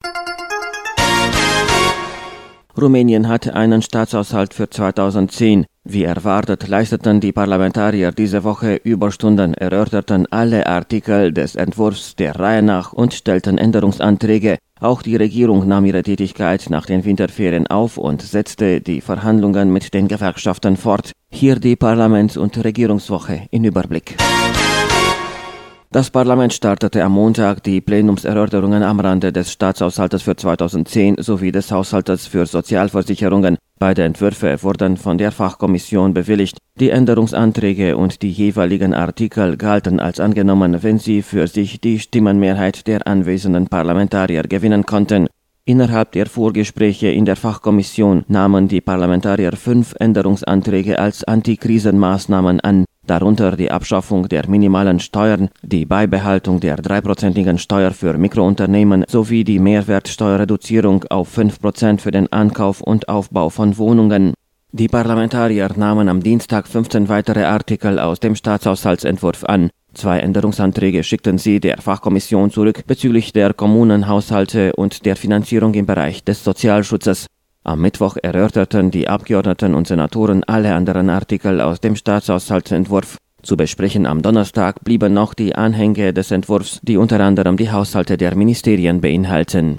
Rumänien hat einen Staatshaushalt für 2010. Wie erwartet leisteten die Parlamentarier diese Woche Überstunden, erörterten alle Artikel des Entwurfs der Reihe nach und stellten Änderungsanträge. Auch die Regierung nahm ihre Tätigkeit nach den Winterferien auf und setzte die Verhandlungen mit den Gewerkschaften fort. Hier die Parlaments- und Regierungswoche in Überblick. Das Parlament startete am Montag die Plenumserörterungen am Rande des Staatshaushaltes für 2010 sowie des Haushaltes für Sozialversicherungen. Beide Entwürfe wurden von der Fachkommission bewilligt. Die Änderungsanträge und die jeweiligen Artikel galten als angenommen, wenn sie für sich die Stimmenmehrheit der anwesenden Parlamentarier gewinnen konnten. Innerhalb der Vorgespräche in der Fachkommission nahmen die Parlamentarier 5 Änderungsanträge als Antikrisenmaßnahmen an, darunter die Abschaffung der minimalen Steuern, die Beibehaltung der 3%igen Steuer für Mikrounternehmen sowie die Mehrwertsteuerreduzierung auf 5% für den Ankauf und Aufbau von Wohnungen. Die Parlamentarier nahmen am Dienstag 15 weitere Artikel aus dem Staatshaushaltsentwurf an. 2 Änderungsanträge schickten sie der Fachkommission zurück bezüglich der Kommunenhaushalte und der Finanzierung im Bereich des Sozialschutzes. Am Mittwoch erörterten die Abgeordneten und Senatoren alle anderen Artikel aus dem Staatshaushaltsentwurf. Zu besprechen am Donnerstag blieben noch die Anhänge des Entwurfs, die unter anderem die Haushalte der Ministerien beinhalten.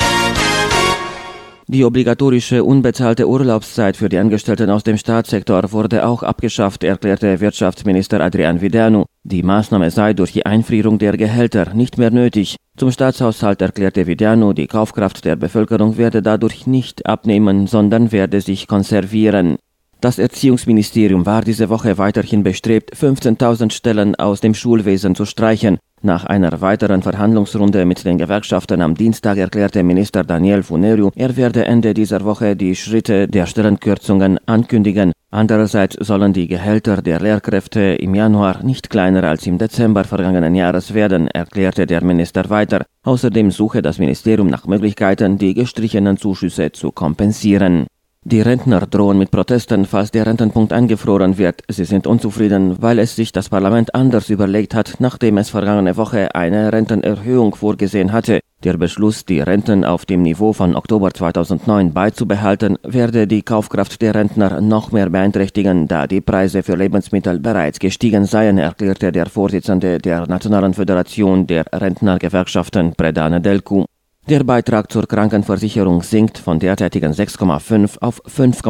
Die obligatorische unbezahlte Urlaubszeit für die Angestellten aus dem Staatssektor wurde auch abgeschafft, erklärte Wirtschaftsminister Adrian Videanu. Die Maßnahme sei durch die Einfrierung der Gehälter nicht mehr nötig. Zum Staatshaushalt erklärte Videanu, die Kaufkraft der Bevölkerung werde dadurch nicht abnehmen, sondern werde sich konservieren. Das Erziehungsministerium war diese Woche weiterhin bestrebt, 15.000 Stellen aus dem Schulwesen zu streichen. Nach einer weiteren Verhandlungsrunde mit den Gewerkschaften am Dienstag erklärte Minister Daniel Funeriu, er werde Ende dieser Woche die Schritte der Stellenkürzungen ankündigen. Andererseits sollen die Gehälter der Lehrkräfte im Januar nicht kleiner als im Dezember vergangenen Jahres werden, erklärte der Minister weiter. Außerdem suche das Ministerium nach Möglichkeiten, die gestrichenen Zuschüsse zu kompensieren. Die Rentner drohen mit Protesten, falls der Rentenpunkt eingefroren wird. Sie sind unzufrieden, weil es sich das Parlament anders überlegt hat, nachdem es vergangene Woche eine Rentenerhöhung vorgesehen hatte. Der Beschluss, die Renten auf dem Niveau von Oktober 2009 beizubehalten, werde die Kaufkraft der Rentner noch mehr beeinträchtigen, da die Preise für Lebensmittel bereits gestiegen seien, erklärte der Vorsitzende der Nationalen Föderation der Rentnergewerkschaften, Predan Nedelcu. Der Beitrag zur Krankenversicherung sinkt von derzeitigen 6,5 auf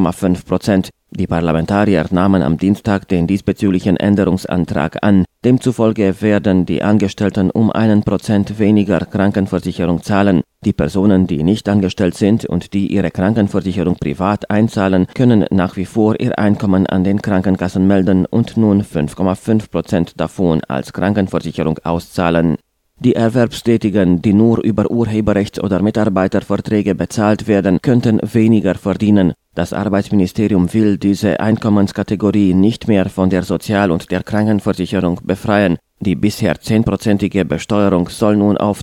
5,5%. Die Parlamentarier nahmen am Dienstag den diesbezüglichen Änderungsantrag an. Demzufolge werden die Angestellten um 1% weniger Krankenversicherung zahlen. Die Personen, die nicht angestellt sind und die ihre Krankenversicherung privat einzahlen, können nach wie vor ihr Einkommen an den Krankenkassen melden und nun 5,5% davon als Krankenversicherung auszahlen. Die Erwerbstätigen, die nur über Urheberrechts- oder Mitarbeiterverträge bezahlt werden, könnten weniger verdienen. Das Arbeitsministerium will diese Einkommenskategorie nicht mehr von der Sozial- und der Krankenversicherung befreien. Die bisher 10%ige Besteuerung soll nun auf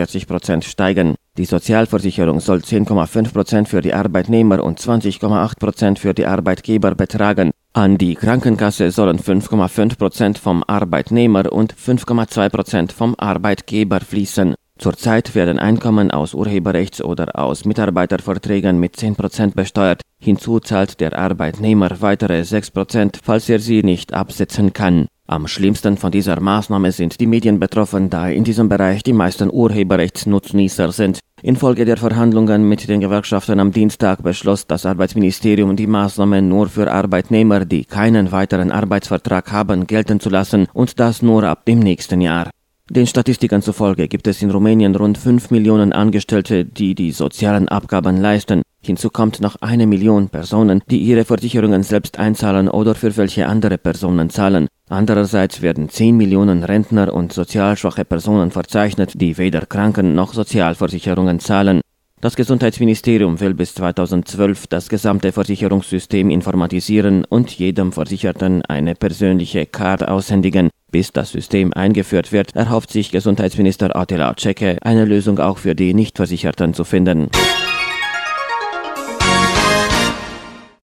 42% steigen. Die Sozialversicherung soll 10,5% für die Arbeitnehmer und 20,8% für die Arbeitgeber betragen. An die Krankenkasse sollen 5,5% vom Arbeitnehmer und 5,2% vom Arbeitgeber fließen. Zurzeit werden Einkommen aus Urheberrechts- oder aus Mitarbeiterverträgen mit 10% besteuert. Hinzu zahlt der Arbeitnehmer weitere 6%, falls er sie nicht absetzen kann. Am schlimmsten von dieser Maßnahme sind die Medien betroffen, da in diesem Bereich die meisten Urheberrechtsnutznießer sind. Infolge der Verhandlungen mit den Gewerkschaften am Dienstag beschloss das Arbeitsministerium, die Maßnahme nur für Arbeitnehmer, die keinen weiteren Arbeitsvertrag haben, gelten zu lassen und das nur ab dem nächsten Jahr. Den Statistiken zufolge gibt es in Rumänien rund 5 Millionen Angestellte, die die sozialen Abgaben leisten. Hinzu kommt noch 1 Million Personen, die ihre Versicherungen selbst einzahlen oder für welche andere Personen zahlen. Andererseits werden 10 Millionen Rentner und sozial schwache Personen verzeichnet, die weder Kranken- noch Sozialversicherungen zahlen. Das Gesundheitsministerium will bis 2012 das gesamte Versicherungssystem informatisieren und jedem Versicherten eine persönliche Card aushändigen. Bis das System eingeführt wird, erhofft sich Gesundheitsminister Attila Ceke, eine Lösung auch für die Nichtversicherten zu finden.